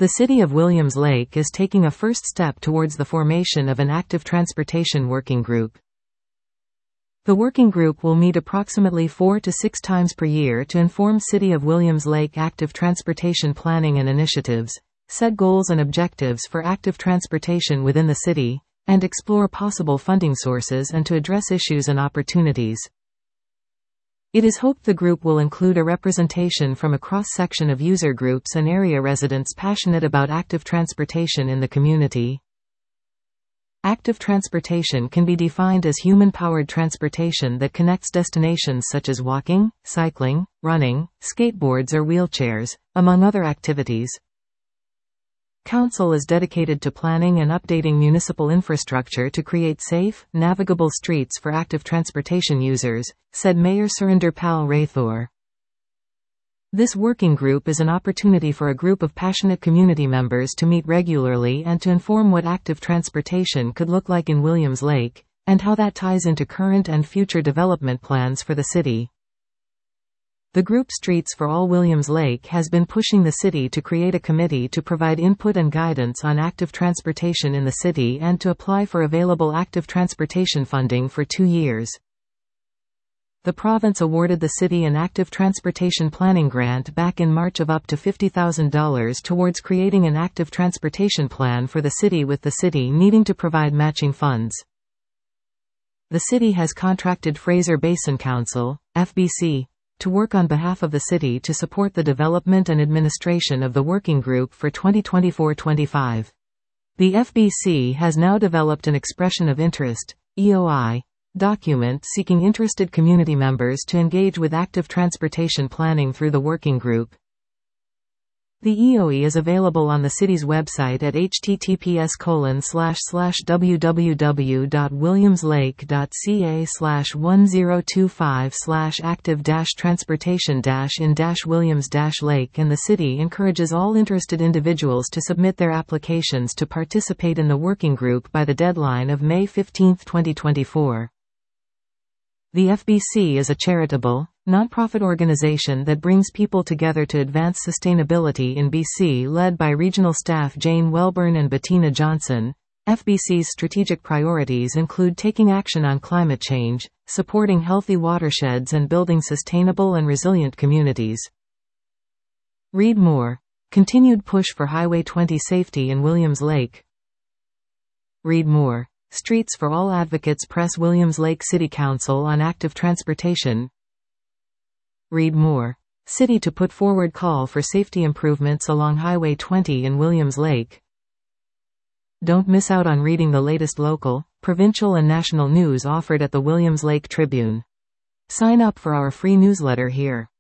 The City of Williams Lake is taking a first step towards the formation of an active transportation working group. The working group will meet approximately 4 to 6 times per year to inform City of Williams Lake active transportation planning and initiatives, set goals and objectives for active transportation within the city, and explore possible funding sources and to address issues and opportunities. It is hoped the group will include a representation from a cross-section of user groups and area residents passionate about active transportation in the community. Active transportation can be defined as human-powered transportation that connects destinations such as walking, cycling, running, skateboards or wheelchairs, among other activities. Council is dedicated to planning and updating municipal infrastructure to create safe, navigable streets for active transportation users, said Mayor Surinder Pal Rathore. This working group is an opportunity for a group of passionate community members to meet regularly and to inform what active transportation could look like in Williams Lake, and how that ties into current and future development plans for the city. The group Streets for All Williams Lake has been pushing the city to create a committee to provide input and guidance on active transportation in the city and to apply for available active transportation funding for 2 years. The province awarded the city an active transportation planning grant back in March of up to $50,000 towards creating an active transportation plan for the city, with the city needing to provide matching funds. The city has contracted Fraser Basin Council, FBC, to work on behalf of the city to support the development and administration of the working group for 2024-25. The FBC has now developed an Expression of Interest, EOI, document seeking interested community members to engage with active transportation planning through the working group. The EOI is available on the city's website at https://www.williamslake.ca/1025/active-transportation-in-Williams-Lake, and the city encourages all interested individuals to submit their applications to participate in the working group by the deadline of May 15, 2024. The FBC is a charitable, nonprofit organization that brings people together to advance sustainability in BC, led by regional staff Jane Welburn and Bettina Johnson. FBC's strategic priorities include taking action on climate change, supporting healthy watersheds, and building sustainable and resilient communities. Read more. Continued push for Highway 20 safety in Williams Lake. Read more. Streets for All advocates press Williams Lake City Council on active transportation. Read more. City to put forward call for safety improvements along Highway 20 in Williams Lake. Don't miss out on reading the latest local, provincial and national news offered at the Williams Lake Tribune. Sign up for our free newsletter here.